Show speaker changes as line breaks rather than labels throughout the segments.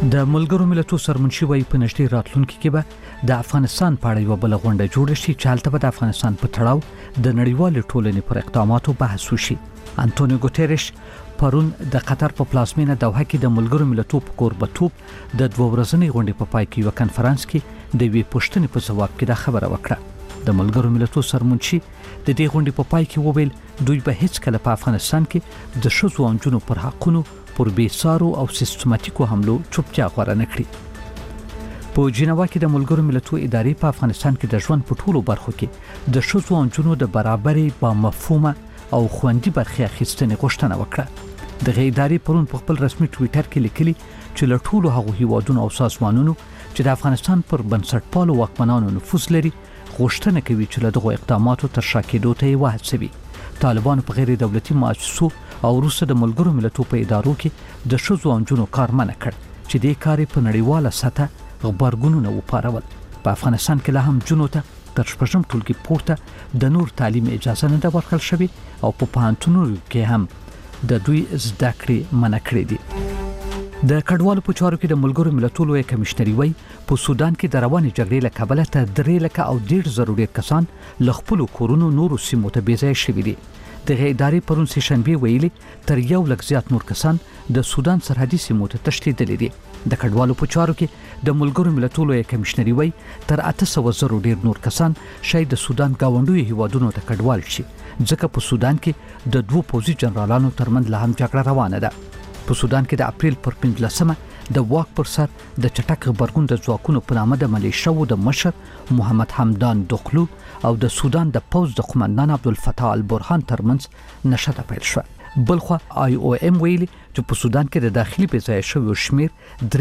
د ملګرو ملتونو سرمنشي وایي په نږدې راتلونکي کې به د افغانستان په اړه یوه بله غونډه جوړه شي چې هلته به د افغانستان په تړاو د نړیوالې ټولنې پر اقداماتو بحث وشي. انټونیو ګوتریش پرون د قطر په پلازمینه دوحه کې د ملګرو ملتونو په کوربتوب د 2 ورځنۍ غونډې په پای کې یو کنفرانس کې د وی پوښتنې په ځواب کې دا خبره وکړه. د ملګرو ملتونو سرمنشي د دې غونډې په پای کې وویل دوی به هیڅ کله په افغانستان کې د ښځو او نجونو پر حقونو پر بیسارو او سیستماتیکو حملو چوپتیا غوره نه کړي. په جنیوا کې د ملګرو ملتونو ادارې په افغانستان کې د ژوند په ټولو برخو کې د ښځو او نجونو د برابرۍ با مفهومه او خوندي برخې اخیستنې غوښتنه وکړه. دغه ادارې پرون په خپل رسمي ټویټر کې لیکلي چې له ټولو هغو هیوادونو او سازمانونو چې د افغانستان پر بنسټپالو واکمنانو نفوذ لري غوښتنه کوي چې له دغو اقداماتو تر شا کېدو ته یې وهڅوي. طالبانو په غیر دولتي مؤسسو او وروسته د ملګرو ملتونو په ادارو کې د ښځو او نجونو کار منع کړ چې دې کار په نړیواله سطحه غبرګونونه وپارول. په افغانستان کې لا هم نجونو ته تر 6م ټولګي پورته د نور تعلیم اجازه نه ده ورکړل شوې او په پوهنتونونو کې هم د دوی زده کړې منع کړې دي. د کډوالو په چارو کې د ملګرو ملتونو لوی کمشنري وایي په سودان کې د روانې جګړې له کبله ته 3,100,000 ډېر کسان له خپلو کورونو نورو سیمو ته بېځایه شوي دي. دغه ادارې پرون سه شنبه ویلي تر 1 لک زیات نور کسان د سودان سرحدي سیمو ته تښتېدلي دي. د کډوالو په چارو کې د ملګرو ملتونو لوی کمشنري وایي تر 800,000 ډېر نور کسان شاید د سودان گاونډیو هیوادونو ته کډوال شي ځکه په سودان کې د 2 پوځي جنرالانو ترمنځ لا هم جګړه روانه ده. په سودان کې د اپریل پر 15مه د واک پر سر د چټک غبرګون د ځواکونو په نامه د ملیشو د مشر محمد حمدان دخلو او د سودان د پوځ د قومندان عبدالفتاح البرهان ترمنځ نښته پیل شوه. بلخوا IOM ویلي چې په سودان کې د داخلي بېځایه شویو شمیر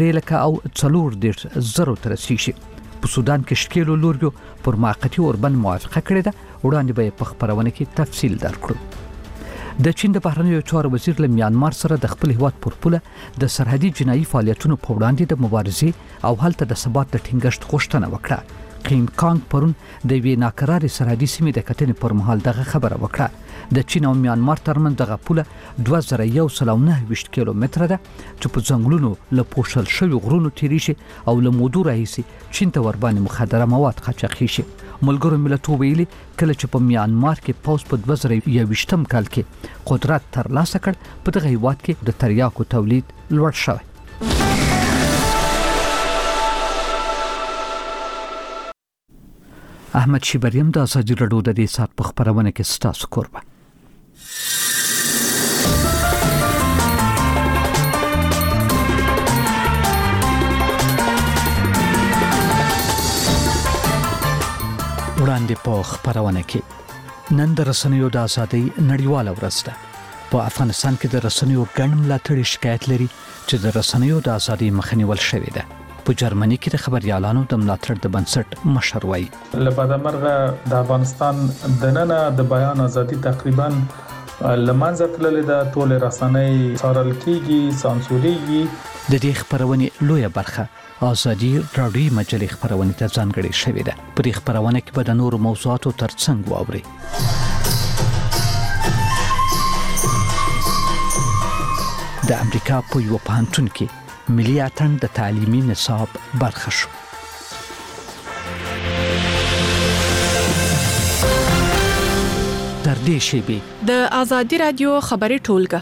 3,400,000 ته رسیږي. په سودان کې شکیلو لورګو پر موقتي اوربند موافقه کړې ده. وړاندې به په خبرونه کې تفصیل درکړو. د چین د بهرنیو چارو وزیر له میانمار سره د خپل هیواد پر پوله د سرحدي جنایي فعالیتونو په وړاندې د مبارزې او هلته د ثبات د ټینګښت غوښتنه وکړه. قین کانګ پرون د یوې ناکرارې سرحدي سیمې د کتنې پر مهال دغه خبره وکړه. د چین او میانمار ترمنځ دغه پوله 2129 کیلومتره ده چې په ځنګلونو له پوښل شوي غرونو تیریږي او له مودو راهیسې چین ته ورباندې مخدره مواد قاچاقي شي. ملګرو ملتونو ویلي کله چې په میانمار کې پوځ په 2021 کال کې قدرت ترلاسه کړ په دغه هیواد کې د تریاکو تولید لوړ شوی. احمد شیبریم د ازادي راډیو د دې سات په خبرونه کې ستاسو کوربه. وړاندې په خبرونه کې نن د رسنیو د ازادۍ نړیواله ورځ ده. په افغانستان کې د رسنیو ګڼ ملاتړي شکایت لري چې د رسنیو د ازادۍ مخه نیول شوې ده. په جرمني کې د خبريالانو د ملاتړ د بنسټ مشر وایي
لپاره مرغه د افغانستان د نن د بیان ازادي تقریبا لمنځه تللې ده. ټول رسنۍ څارل کیږي، سانسوريږي.
د دې خبرونې لویه برخه ازادي راډیو مجلې خبرونه ته ځانګړې شوې ده. په دې خبرونه کې به د نورو موضوعاتو ترڅنګ واوري. د امریکا په یو پوهنتون کې ملي اتن د تعلیمي نصاب برخه شو. در دې شیبه
د ازادي راډیو خبري ټولګه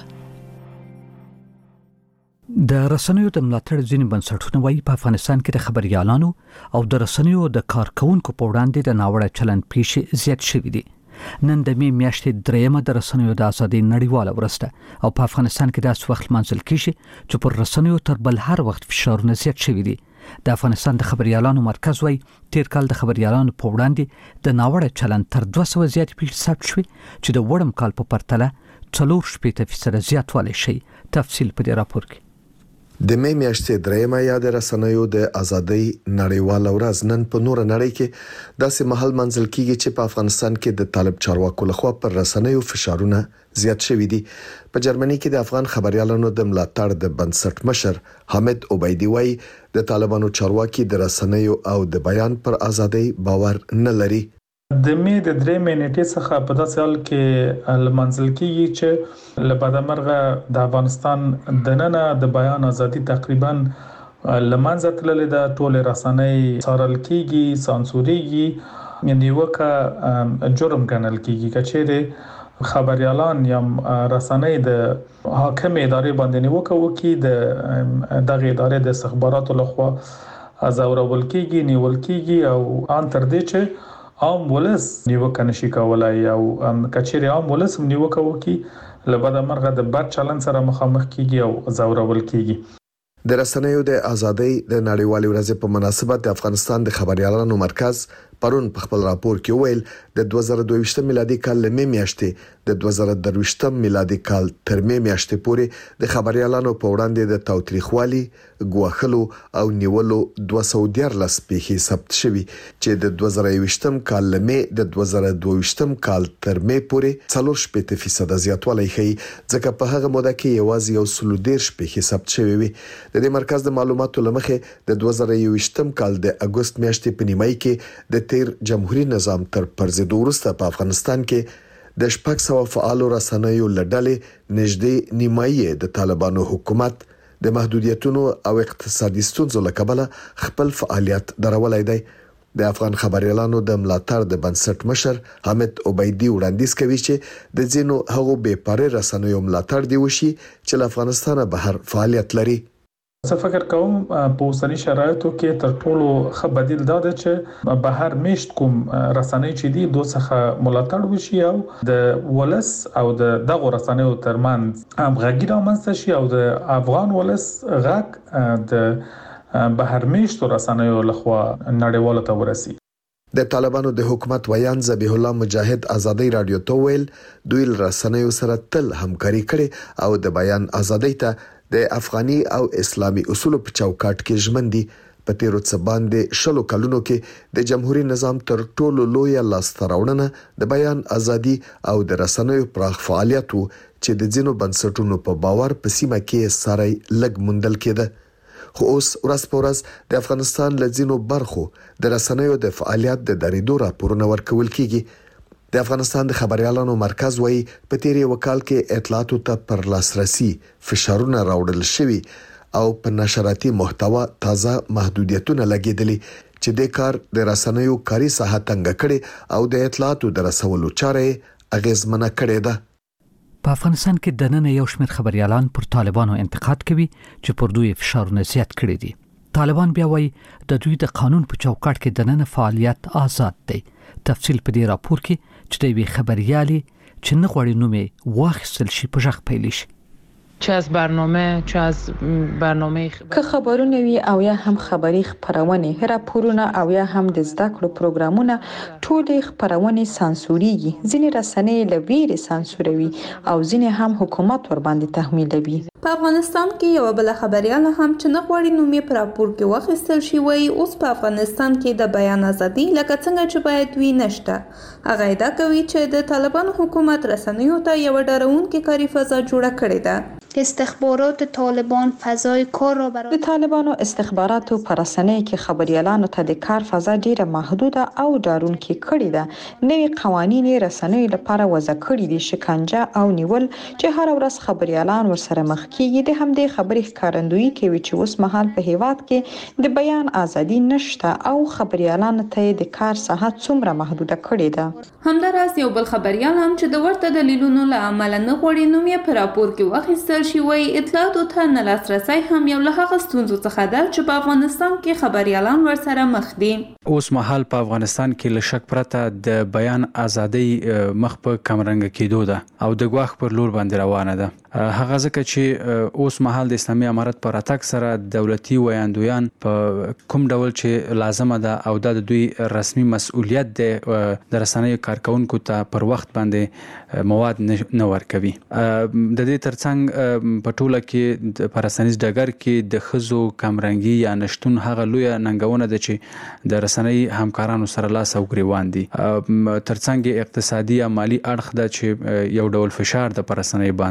د رسنیو د ملاتړ ځینې بنسټونه وایي په افغانستان کې د خبريالانو او د رسنیو د کارکونکو په وړاندې د ناوړه چلند پیښې زیات شوې دي. نن د می میاشتې 3مه د رسنیو د ازادۍ نړیواله ورځ ده او په افغانستان کې داسې وخت منځل کیږي چې پر رسنیو تر بل هر وخت فشارونه زیات شوي دي. د افغانستان د خبريالانو مرکز وایي تیر کال د خبريالانو په وړاندې د ناوړه چلند تر 200 زیات پیښې ثبت شوې چې د وړم کال په پرتله 4% زیاتوالی شي. تفصیل په دې راپور کې.
د می میاشتې 3مه یا د رسنیو د ازادۍ نړیواله ورځ نن په نور نړۍ کې داسې محل منځل کیږي چې په افغانستان کې د طالب چارواکو لخوا پر رسنیو فشارونه زیات شوي دي. په جرمني کې د افغان خبريالانو د ملاتړ د بنسټ مشر حامد عبیدی وایي د طالبانو چارواکي د رسنیو او د بیان پر ازادۍ باور نه لري.
د می د 3 نیټې څخه په داسې حال کې لمنځل کیږي چې لپاره مرغه د افغانستان د نن د بیان ازادي تقریبا لمنځه تللې ده. ټول رسنۍ څارل کیږي، سانسوريږي، نیوکه جرم ګڼل کیږي. کچېره خبريالان یا رسنۍ د حاکم ادارې باندې نیوکه وکړي، د دغه ادارې د استخباراتو لخوا ازورول کیږي، نیول کیږي او ان تر دې چې عام ولس نیوکه نشي کولای او کچېره عام ولس نیوکه وکړي لبد مرغه د بد چلن سره مخامخ کیږي او ازورول کیږي.
د رسنیو د ازادۍ د نړیوالې ورځې په مناسبت د افغانستان د خبريالانو مرکز پرون په خپل راپور کې ویل د 2022 میلادي کال له میاشتې د 2023 میلادي کال تر میاشتې پورې د خبريالانو په وړاندې د تاوتریخوالي، ګواښلو او نیولو 214 پیښې ثبت شوي چې د 2021 کال له می د 2022 کال تر می پورې 40% زیاتوالی ښیي، ځکه په هغه موده کې یوازې 113 پیښې ثبت شوي وي. د دې مرکز د معلوماتو لمخې د 2021 کال د اگست میاشتې په نیمای کې د تیر جمهوریت نظام تر پرځېدو وروسته په افغانستان کې د 600 فعالو رسنیو لړلې نږدې نیمایي د طالبانو حکومت د محدودیتونو او اقتصادي ستونزو له کبله خپل فعالیت درولای دی. د افغان خبريالانو د ملاتړ د بنسټ مشر حامد عبیدی وړاندیز کوي چې د ځینو هغو بې پاره رسنیو ملاتړ دی وشي چې له افغانستانه بهر فعالیت لري.
زه فکر کوم په اوسنی شرایطو کې تر ټولو ښه بدیل دا ده چې بهر میشت کوم رسنۍ چې دي دوه څخه ملاتړ وشي او د ولس او د دغه رسنیو ترمنځ همغږي رامنځته شي او د افغان ولس غږ د بهر میشت رسنیو لخوا نړیوالو ته ورسي.
د طالبانو د حکومت ویان ذبیح الله مجاهد ازادي رادیو ته ویل دوی رسنیو سره تل همکاري کړي او د بیان ازادۍ ته د افغاني او اسلامي اصولو په چوکاټ کې ژمن دي. په تیرو څه باندې شلو کلونو کې د جمهوریت نظام تر ټولو لوی لاسته راوړنه د بیان ازادي او د رسنیو پراخ فعالیت وو چې د ځینو بنسټونو په باور په سیمه کې ساري لګ مندل کېده. خو اوس ورځ په ورځ د افغانستان له ځینو برخو د رسنیو د فعالیت د درېدو راپورونه ورکول کیږي. د افغانستان د خبريالانو مرکز وایي په تیری وکال کې اطلاعاتو ته پر لاسرسي فشارونه راوړل شوي او په نشراتي محتوا تازه محدودیتونه لګیدلي چې د کار د رسنیو کاري ساحه تنګ کړي او د اطلاعاتو د رسولو چارې اغیزمنه کړي ده.
په افغانستان کې د نن یو شمېر خبريالان پر طالبانو انتقاد کوي چې پر دوی فشارونه زیات کړي دي. طالبان بیا وایي د دوی د قانون په چوکاټ کې د نن فعالیت آزاد دی. تفصیل په دې راپور کې چې د وی خبريالي چې نه غوړي نومې واخیستل شي په ژغ پیل شي.
چه از برنامه
که خبرونه وي او یا هم خبري خبرونه راپورونه او یا هم د زده کړو پروګرامونه ټول خبرونه سانسوريږي. ځینې رسنۍ لویری سانسوروي او ځینې هم حکومت ور باندې تحمیلوي.
په افغانستان کې یو بل خبريال هم چې نه غوړي نومې پر راپور کې واخیستل شي وایي اوس په افغانستان کې د بیان ازادي لکه څنګه چې باید وي نشته. هغه ادعا کوي چې د طالبانو حکومت رسنیو ته یو ډارونکې کاری فضا جوړه کړې ده.
استخبارات طالبان فضای کار را برای
د طالبانو استخباراتو پر رسنۍ کې خبريالانو ته د کار فضا ډیره محدوده او ډارونکې کړې ده. نوي قوانين رسنۍ لپاره وضع کړي دي، شکنجه او نیول چې هر ورځ خبريالان ورسره مخ کیږي. د همدې خبرې ښکارندویي کوي چې اوس مهال په هیواد کې د بیان ازادي نشته او خبريالانو ته د کار ساحه څومره محدوده کړې ده.
همداراز یو بل خبريال هم چې د ورته دلیلونو له امله نه غوړي نومې په راپور کې واخیستل شي وایي اطلاعاتو ته نه لاسرسی هم یو له هغه ستونزو څخه ده چې په افغانستان کې خبريالان ورسره مخ دي.
اوس مهال په افغانستان کې له شک پرته د بیان ازادي مخ په کمرنګ کېدو ده او د ګواښ پر لور باندې روانه ده. هغه ځکه چې اوس مهال د اسلامي امارت پر اتاک سره دولتي ویاندویان په کوم ډول چې لازمه ده او د دوی رسمي مسؤلیت ده د رسنیو کارکونکو ته پر وخت باندې مواد نه ورکوي. د دې ترڅنګ په ټوله کې د پرسنیز ډګر کې د خزو کمرنګي یا نشټون هغه لوی ننګونه ده چې د رسنۍ همکارانو سره لاس او ګریوان دي. ترڅنګ اقتصادي او مالی اړخ ده چې یو ډول فشار د پرسنۍ باندې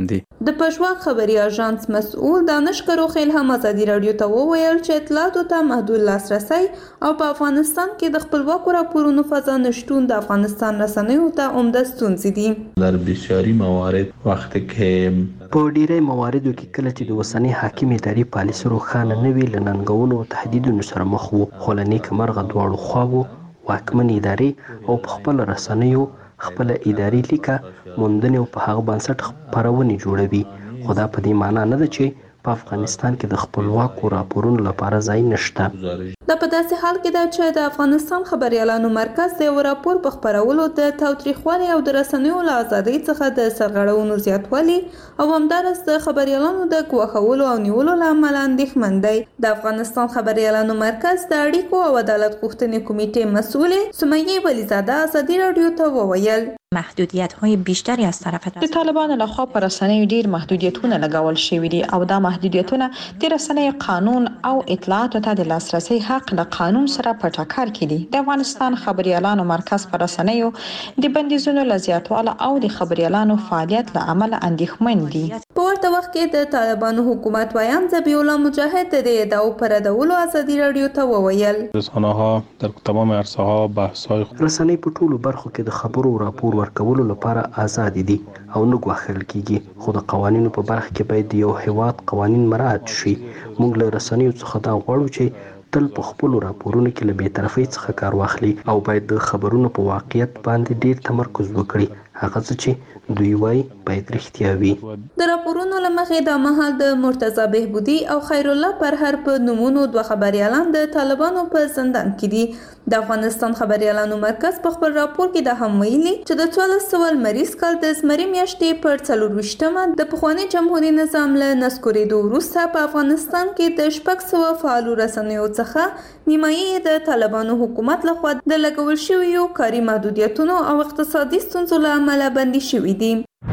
د پښواک خبري اژانس مسؤل دانش کروخیل هم ازادي رادیو ته وویل چې اطلاعاتو ته محدود لاسرسی او په افغانستان کې د خپلواکو راپورونو فضا نشټون د افغانستان رسنیو ته عمده ستونزې دي.
در بسیاری موارد وقتی که
په ډیری مواردو کې کله چې د اوسنۍ حاکم اداري پالیسي روښانه نه وي له ننګونو او تهدیدونو سره مخ وو، خو له نیکمرغه دواړو خواوو واکمن ادارې او په خپل رسنیو خپل اداري لیکه موندنې او په هغه بنسټ خپرونې جوړوي، خو دا په دې معنا نه ده چې په افغانستان کې د خپلواکو راپورونو لپاره ځای نشته.
دا په داسې حال کې ده چې د افغانستان خبريالانو مرکز د یو راپور په خپرولو د تاوتریخوالي او د رسنیو له ازادۍ څخه د سرغړونو زیاتوالي او همدارس د خبريالانو د ګواښولو او نیولو له امله اندېښمن دی. د افغانستان خبريالانو مرکز د اړیکو او عدالت غوښتنې کمیټې مسؤلې سمیه ولیزاده ازادي رادیو ته وویل
محدودیت‌های بیشتری از طرف
د طالبانو لخوا پر رسنیو ډیر محدودیتونه لګول شوي دي او دا محدودیتونه د رسنیو قانون او اطلاعاتو ته د لاسرسي حق له قانون سره په ټکر کې دي. د افغانستان خبريالانو مرکز پر رسنیو د بندیزونو له زیاتواله او د خبريالانو فعالیت له امله اندېښمن دي.
په ورته وخت کې د طالبانو حکومت ویان ذبیح الله مجاهد د دې ادعاو پر ردولو ازادي رادیو ته وویل
رسانه‌ها در تمام عرصه‌ها بحث‌های
رسنۍ په ټولو برخو کې د خبرو راپور ورکولو لپاره آزاد دي او نه ګواښل کیږي، خو د قوانینو په برخه کې باید یو هیواد قوانین مراعات شي. موږ له رسنیو څخه دا غواړو چې تل په خپلو راپورونو کې له بېطرفۍ څخه کار واخلي او باید د خبرونو په واقعیت باندې ډیر تمرکز وکړي. هغه څه چې دوی وایي باید رښتیا وي.
د راپورونو له مخې دا مهال د مرتضی بهبودي او خیر الله پرهر په نومونو دوه خبريالان د طالبانو په زندان کې دي. د افغانستان خبريالانو مرکز په خپل راپور کې دا هم ویلي چې د 1400 مریض کال د زمري میاشتې پر 24مه د پخواني جمهوریت نظام له نسکورېدو وروسته په افغانستان کې د 600 فعالو رسنیو څخه نیمایي د طالبانو حکومت لخوا د لګول شویو کاري محدودیتونو او اقتصادي ستونزو له امله بندي شوي دي.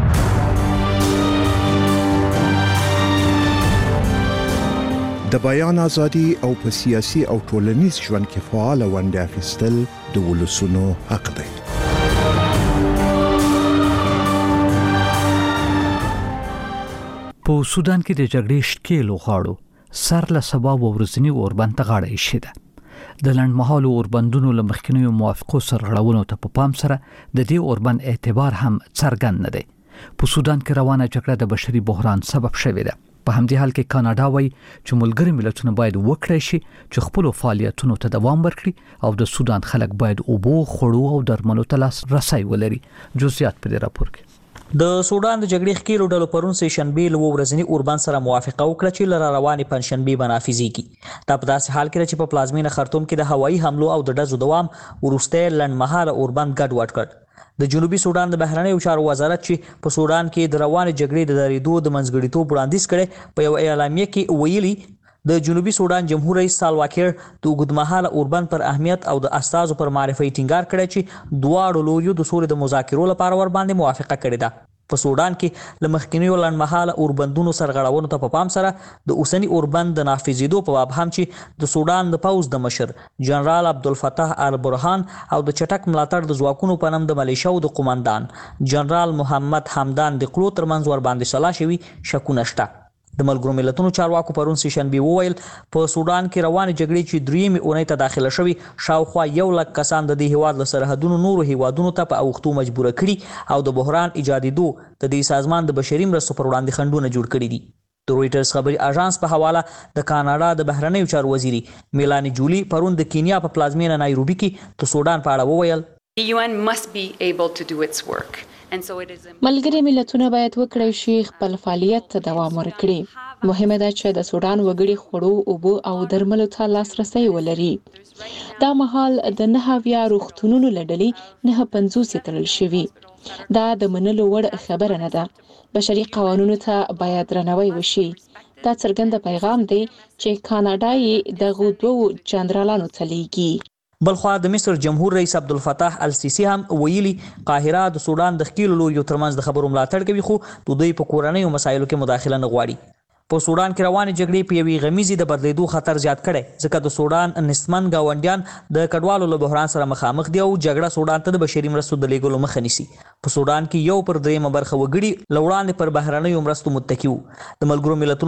د بیان ازادي او په سیاسي او ټولنیز ژوند کې فعال ونډه اخیستل د ولسونو حق دی.
په سودان کې د جګړې شکیل غاړو سر له سبب ورځنی اوربند ته غاړه ایښې ده. د لنډمهالو اوربندونو له مخکینیو موافقو سرغړونو ته په پام سره د دې اوربند اعتبار هم څرګند نه دی. په سودان کې روانه جګړه د بشري بحران سبب شوې ده. په همدې حال کې کاناډا وايي چې ملګری ملتونه باید وکړي شي چې خپل فعالیتونو ته دوام ورکړي او د سودان خلک باید اوبو، خوړو او درملو ته لاسرسی ولري. جزئیات په دې راپور کې.
د سودان د جګړې ښکېلو ډلو پرون سه شنبه له ورځنی اوربند سره موافقه وکړه چې لره روانې پنځشنبه بنافذيږي. دا په داسې حال کې چې په پلازمینه خرطوم کې د هوایي حملو او د ډزو دوام ورسته لنډمهاله اوربند ګډوډ کړ. د جنوبي سودان د بهرنیو چارو وزارت چې په سودان کې د روانې جګړې د درېدو د منځګړیتوب وړاندیز کړي په یو اعلامیه کې ویلي د جنوبي سودان جمهور رئیس سالوا کیر د اوږدمهاله اوربند پر اهمیت او د استازو پر معرفي ټینګار کړی چې دواړو لوریو د سولې د مذاکرو لپاره ور باندې موافقه کړې ده. په سودان کې لمخکینیو لنډمهاله اوربندونو سرغړونو ته په پام سره د اوسنی اوربند د نافذېدو په باب هم چې د سودان د پوز د مشر جنرال عبدالفتاح البرهان او د چټک ملاتړ د ځواکونو په نوم د ملیشیاو د قومندان جنرال محمد حمدان د قلو ترمنځ ور باندې سلا شوي شکونه شته. د ملګرو ملتونو چارواکو پرون سه شنبه وویل په سودان کې روانې جګړې چې درېمې اونۍ ته داخله شوي شاوخوا 100,000 کسان د دې هیواد له سرحدونو نورو هیوادونو ته په اوښتو مجبور کړي او د بحران ایجادېدو د دې سازمان د بشري مرستو پر وړاندې خنډونه جوړ کړي دي. د رويټرز خبري اژانس په حواله د کاناډا د بهرنیو چارو وزیري میلانی جولی پرون د کینیا په پلازمینه نایروبي کې د سودان په اړه وویل
The UN must be able to do its work.
ملګري ملتونه باید وکړي شي خپل فعالیت ته دوام ورکړي. مهمه ده چې د سودان وګړي خوړو، اوبو او درملو ته لاسرسی ولري. دا مهال د 9 روغتونونو لړلې 950 تړل شوي. دا د منلو وړ خبره نه ده. بشري قوانینو ته باید درناوی وشي. دا څرګند پیغام دی چې کاناډا یې دغه دوه جنرالانو ته لیږي.
بلخوا د مصر جمهور رئیس عبدالفتاح السیسی هم ویلي قاهره د سودان د ښکېلو لوریو ترمنځ د خبرو ملاتړ کوي خو د دوی په کورنیو مسایلو کې مداخله نه غواړي. په سودان کې روانې جګړې په یوې غمیزې د بدلیدو خطر زیات کړی ځکه د سودان نسبمن ګاونډیان د کډوالو له بحران سره مخامخ دي او جګړه سودان ته د بشري مرستو د لیږلو مخه نیسي. په سودان کې 1/3 برخه وګړي له وړاندې پر بهرنیو مرستو متکي وو. د ملګرو ملتونو